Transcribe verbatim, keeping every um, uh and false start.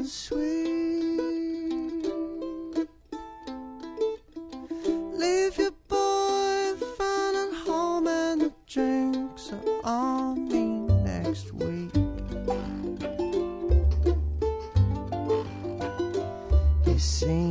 sweet. Leave your boyfriend at home and the drinks are on me next week. You see